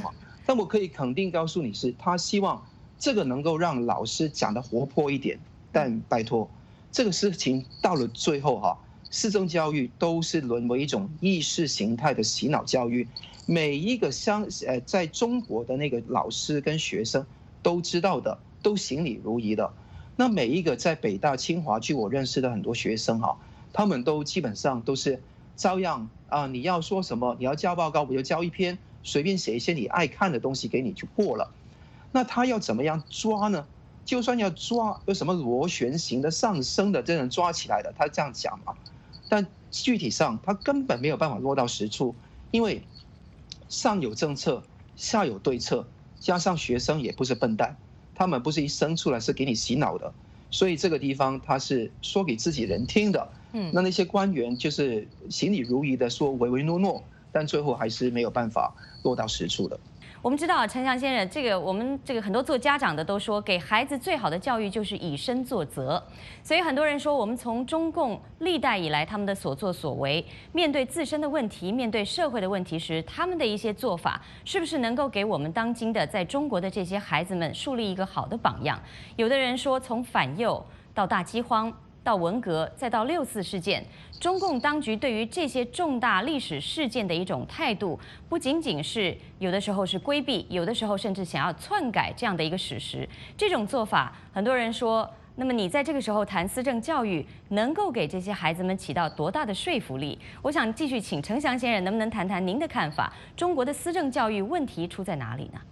但我可以肯定告诉你是，他希望这个能够让老师讲得活泼一点。但拜托，这个事情到了最后师政教育都是沦为一种意识形态的洗脑教育。每一个在中国的那个老师跟学生都知道的，都行礼如仪的。那每一个在北大、清华，据我认识的很多学生他们都基本上都是照样你要说什么，你要交报告，我就交一篇，随便写一些你爱看的东西给你就过了。那他要怎么样抓呢？就算要抓，有什么螺旋形的上升的这种抓起来的，他这样讲嘛？但具体上他根本没有办法落到实处，因为上有政策，下有对策，加上学生也不是笨蛋，他们不是一生出来是给你洗脑的，所以这个地方他是说给自己人听的。那些官员就是行礼如仪的说唯唯诺诺，但最后还是没有办法落到实处的。 我们知道陈翔先生，我们很多做家长的都说，给孩子最好的教育就是以身作则。所以很多人说，我们从中共历代以来他们的所作所为，面对自身的问题，面对社会的问题时，他们的一些做法，是不是能够给我们当今的在中国的这些孩子们树立一个好的榜样？有的人说，从反右到大饥荒，到文革，再到6·4事件，中共当局对于这些重大历史事件的一种态度，不仅仅是有的时候是规避，有的时候甚至想要篡改这样的一个史实。这种做法，很多人说，那么你在这个时候谈思政教育，能够给这些孩子们起到多大的说服力？我想继续请陈翔先生，能不能谈谈您的看法？中国的思政教育问题出在哪里呢？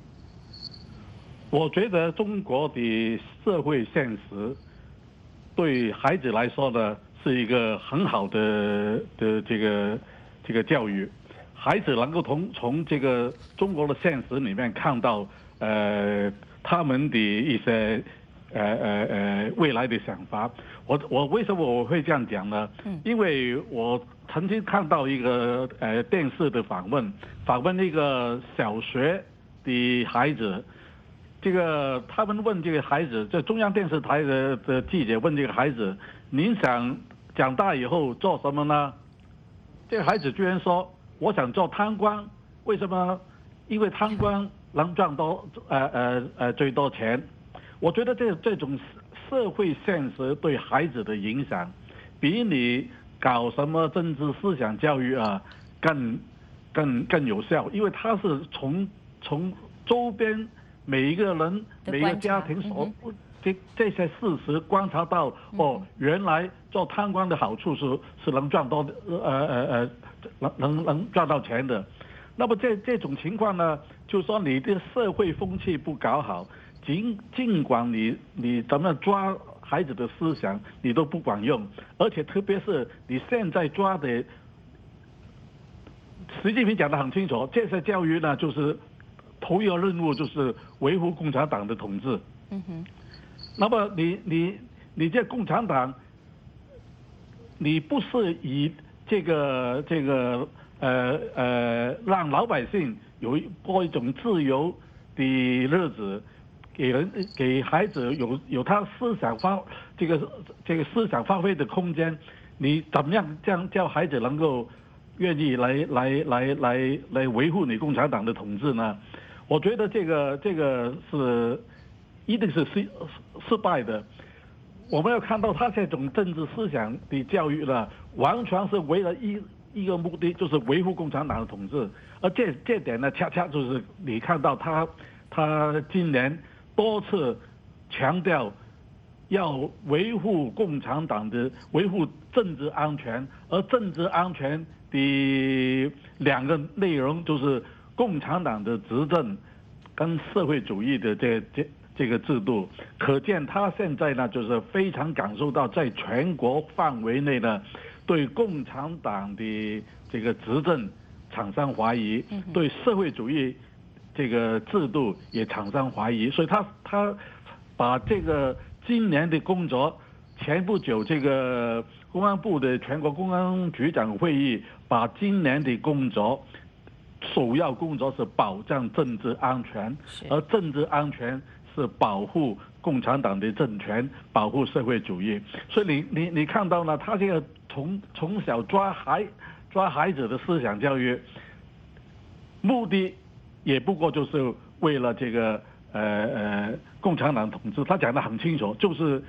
我觉得中国的社会现实对孩子来说呢，是一个很好的这个教育。孩子能够从这个中国的现实里面看到他们的一些未来的想法。我为什么我会这样讲呢？因为我曾经看到一个电视的访问一个小学的孩子。他们问这个孩子，这中央电视台的记者问这个孩子：“您想长大以后做什么呢？”这个孩子居然说：“我想做贪官。”为什么？因为贪官能赚最多钱。我觉得这种社会现实对孩子的影响，比你搞什么政治思想教育更有效，因为他是从周边每一个人、每一个家庭这些事实观察到，原来做贪官的好处是能赚能赚到钱的。那么这种情况呢，就是说你的社会风气不搞好，尽管你怎么抓孩子的思想，你都不管用，而且特别是你现在抓的，习近平讲得很清楚，这些教育呢，就是头一个任务就是维护共产党的统治。那么你这共产党，你不是以让老百姓过一种自由的日子，给孩子有他思想这个思想发挥的空间，你怎么样这样叫孩子能够愿意来维护你共产党的统治呢？我觉得这个是一定是失败的。我们要看到他这种政治思想的教育呢，完全是为了一个目的，就是维护共产党的统治。而这点呢，恰恰就是你看到他今年多次强调要维护共产党的维护政治安全，而政治安全的两个内容就是共产党的执政跟社会主义的这个制度。可见他现在呢，就是非常感受到在全国范围内呢，对共产党的这个执政产生怀疑，对社会主义这个制度也产生怀疑，所以他把这个今年的工作，前不久这个公安部的全国公安局长会议把今年的工作首要工作是保障政治安全，而政治安全是保护共产党的政权，保护社会主义。所以你看到呢，他这个从小抓孩子的思想教育，目的也不过就是为了这个共产党统治。他讲得很清楚，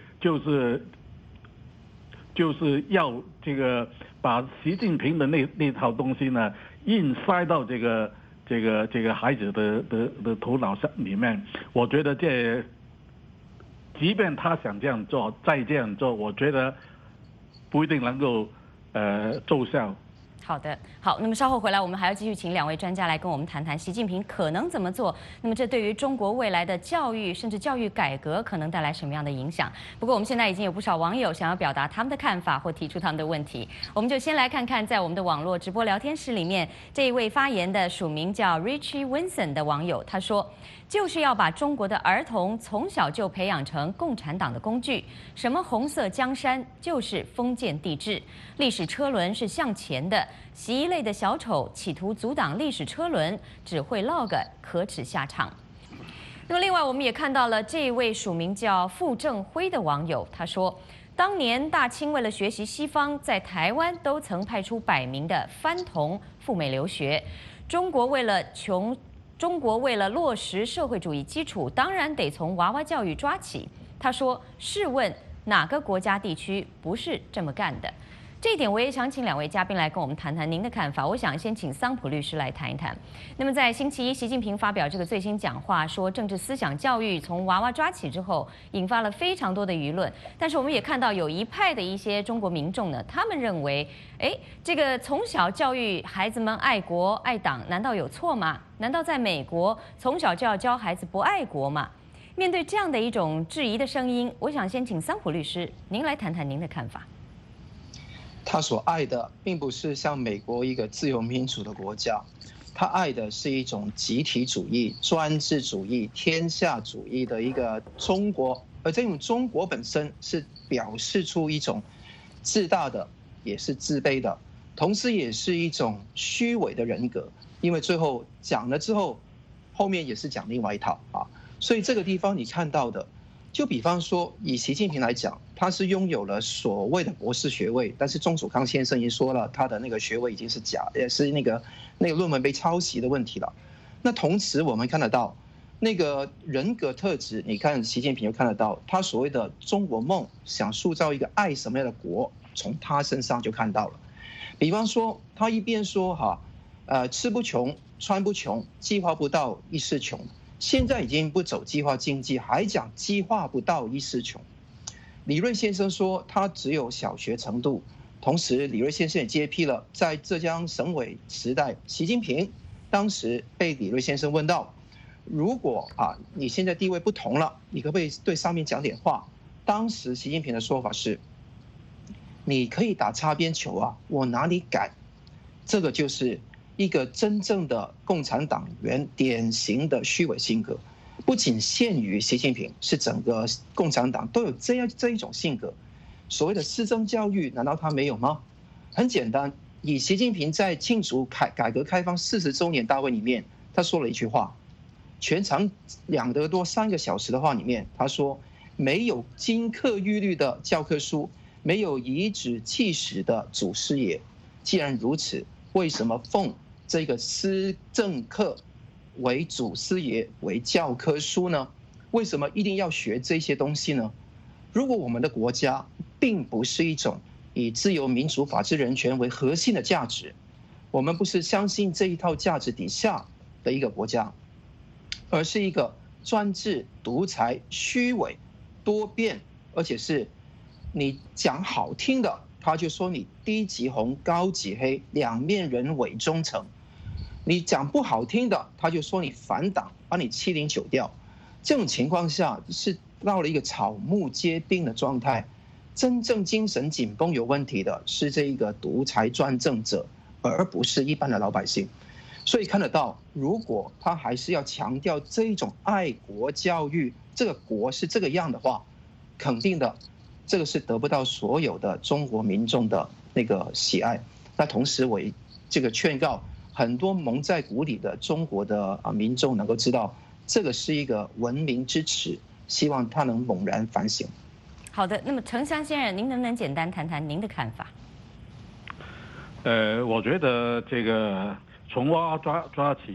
就是要这个把习近平的那套东西呢硬塞到这个孩子的头脑里面。我觉得即便他想这样做，再这样做，我觉得不一定能够奏效。 好的，好，那么稍后回来，我们还要继续请2位专家来跟我们谈谈习近平可能怎么做。那么这对于中国未来的教育甚至教育改革可能带来什么样的影响？不过我们现在已经有不少网友想要表达他们的看法或提出他们的问题，我们就先来看看在我们的网络直播聊天室里面这一位发言的署名叫 Richie Winson 的网友，他说。就是要把中国的儿童从小就培养成共产党的工具，什么红色江山就是封建帝制，历史车轮是向前的，习一类的小丑企图阻挡历史车轮，只会落个可耻下场。那么另外我们也看到了这一位署名叫傅正辉的网友，他说当年大清为了学习西方，在台湾都曾派出100名的番童赴美留学，中国为了落实社会主义基础，当然得从娃娃教育抓起。他说：“试问哪个国家地区不是这么干的？”这一点我也想请2位嘉宾来跟我们谈谈您的看法。我想先请桑普律师来谈一谈。那么在星期一，习近平发表这个最新讲话，说政治思想教育从娃娃抓起之后，引发了非常多的舆论。但是我们也看到有一派的一些中国民众呢，他们认为，这个从小教育孩子们爱国爱党，难道有错吗？难道在美国从小就要教孩子不爱国吗？面对这样的一种质疑的声音，我想先请桑普律师您来谈谈您的看法。 他所爱的并不是像美国一个自由民主的国家，他爱的是一种集体主义、专制主义、天下主义的一个中国，而这种中国本身是表示出一种自大的，也是自卑的，同时也是一种虚伪的人格，因为最后讲了之后，后面也是讲另外一套啊，所以这个地方你看到的。就比方说，以习近平来讲，他是拥有了所谓的博士学位，但是钟祖康先生已经说了，他的那个学位已经是假，也是那个论文被抄袭的问题了。那同时我们看得到，那个人格特质，你看习近平就看得到，他所谓的中国梦，想塑造一个爱什么样的国，从他身上就看到了。比方说，他一边说吃不穷，穿不穷，计划不到一时穷。现在已经不走计划经济，还讲计划不到一时穷。李瑞先生说他只有小学程度，同时李瑞先生也揭批了，在浙江省委时代，习近平当时被李瑞先生问到，如果你现在地位不同了，你可不可以对上面讲点话？当时习近平的说法是，你可以打擦边球啊，我哪里敢？这个就是一个真正的共产党员典型的虚伪性格，不仅限于习近平，是整个共产党都有这一种性格。所谓的师生教育，难道他没有吗？很简单，以习近平在庆祝改革开放40周年大会里面，他说了一句话，全长2个多3个小时的话里面，他说没有金科玉律的教科书，没有颐指气使的祖师爷。既然如此，为什么奉这个施政课为祖师爷为教科书呢？为什么一定要学这些东西呢？如果我们的国家并不是一种以自由民主法治人权为核心的价值，我们不是相信这一套价值底下的一个国家，而是一个专制独裁虚伪多变，而且是你讲好听的他就说你低级红高级黑，两面人伪忠诚。你讲不好听的，他就说你反党，把你欺凌9掉。这种情况下是到了一个草木皆兵的状态。真正精神紧绷有问题的是这一个独裁专政者，而不是一般的老百姓。所以看得到，如果他还是要强调这一种爱国教育，这个国是这个样的话，肯定的，这个是得不到所有的中国民众的那个喜爱。那同时我这个劝告很多蒙在鼓里的中国的民众能够知道，这个是一个文明之耻，希望他能猛然反省。 好的，那么程翔先生，您能不能简单谈谈您的看法？ 我觉得这个从娃娃抓起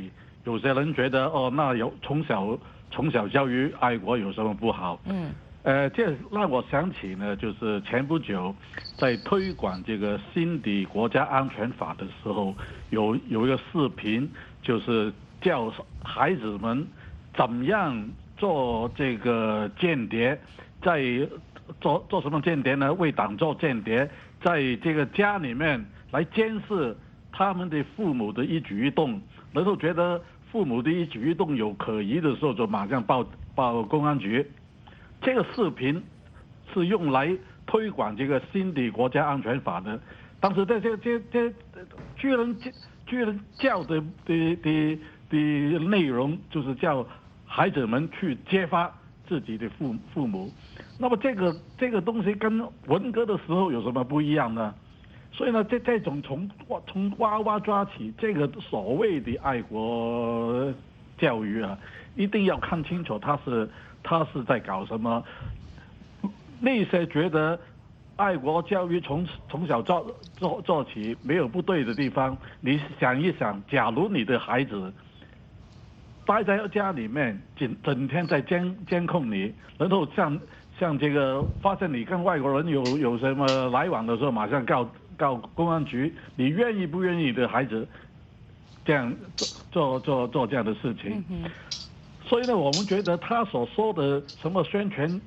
有些人觉得哦，那从小教育爱国有什么不好？这让我想起呢，就是前不久在推广这个新的国家安全法的时候，有一个视频，就是教孩子们怎么样做这个间谍，在做什么间谍呢？为党做间谍，在这个家里面来监视他们的父母的一举一动，然后觉得父母的一举一动有可疑的时候，就马上报公安局。这个视频是用来推广这个新的国家安全法的。当时这居然教的内容就是叫孩子们去揭发自己的父母。那么这个东西跟文革的时候有什么不一样呢？所以呢，这种从娃娃抓起，这个所谓的爱国教育啊，一定要看清楚他是在搞什么。那些觉得爱国教育从小做起没有不对的地方，你想一想，假如你的孩子待在家里面，整天在监控你，然后像这个发现你跟外国人有什么来往的时候，马上告公安局，你愿意不愿意的孩子这样做这样的事情？所以呢，我们觉得他所说的什么宣传，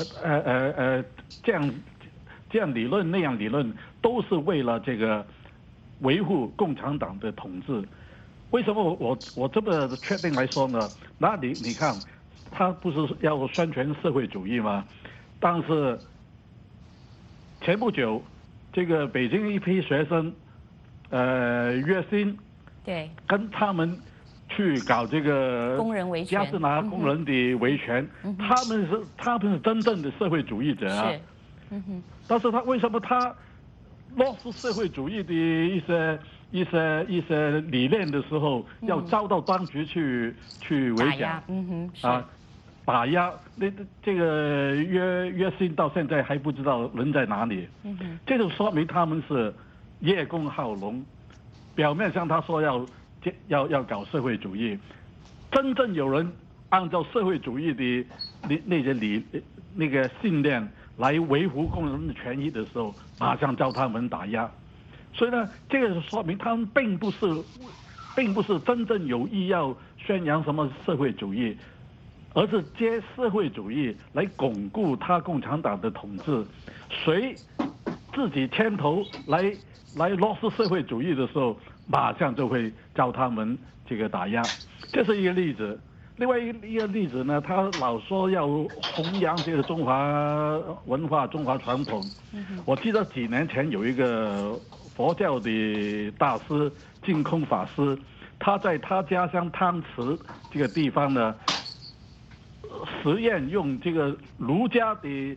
这样理论那样理论，都是为了这个维护共产党的统治。为什么我这么确定来说呢？那你看，他不是要宣传社会主义吗？但是前不久，这个北京一批学生，月薪， 对， 跟他们去搞这个工人维权， 加斯拿工人的维权，他们是真正的社会主义者啊。 是， 但是为什么他落实社会主义的一些理念的时候，要遭到当局去围剿，打压？这个约信到现在还不知道人在哪里。这就说明他们是叶公好龙，表面上他说要搞社会主义，真正有人按照社会主义的那个信念来维护工人的权益的时候，马上遭他们打压。所以呢，这个说明他们并不是真正有意要宣扬什么社会主义，而是借社会主义来巩固他共产党的统治。谁自己牵头来落实社会主义的时候，马上就会遭他们这个打压。这是一个例子。另外一个例子呢，他老说要弘扬这个中华文化、中华传统。我记得几年前有一个佛教的大师净空法师，他在他家乡汤池这个地方呢，实验用这个儒家的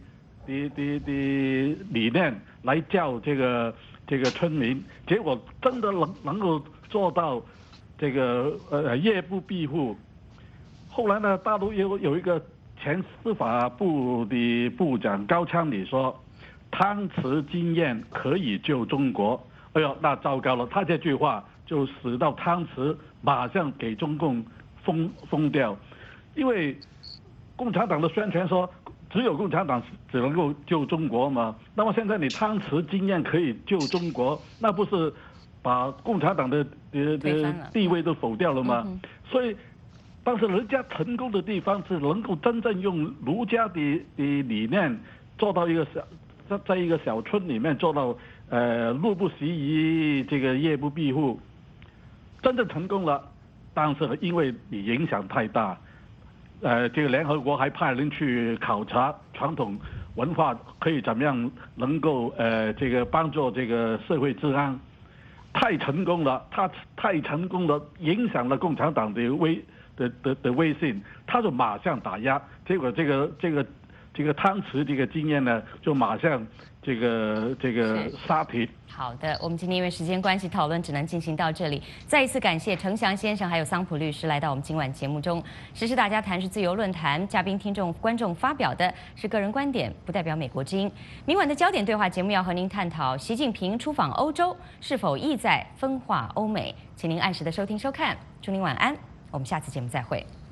理念来教这个村民，结果真的能够做到这个夜不闭户。后来呢，大陆有一个前司法部的部长高昌礼说，汤池经验可以救中国。哎呦，那糟糕了，他这句话就使到汤池马上给中共封掉，因为共产党的宣传说只有共产党只能够救中国嘛。那么现在你汤池经验可以救中国，那不是把共产党的地位都否掉了吗？所以但是人家成功的地方是能够真正用儒家的理念做到在一个小村里面做到路不拾遗，这个夜不闭户，真正成功了。但是因为你影响太大，这个联合国还派人去考察传统文化可以怎么样能够这个帮助这个社会治安，太成功了，他太成功了，影响了共产党的威信，他就马上打压。结果这个汤池这个经验呢，就马上这个杀停。 好的，我们今天因为时间关系，讨论只能进行到这里。再一次感谢程翔先生还有桑普律师来到我们今晚节目中。时事大家谈是自由论坛，嘉宾、听众、观众发表的是个人观点，不代表美国之音。明晚的焦点对话节目要和您探讨习近平出访欧洲是否意在分化欧美，请您按时的收听收看。祝您晚安。 我们下次节目再会。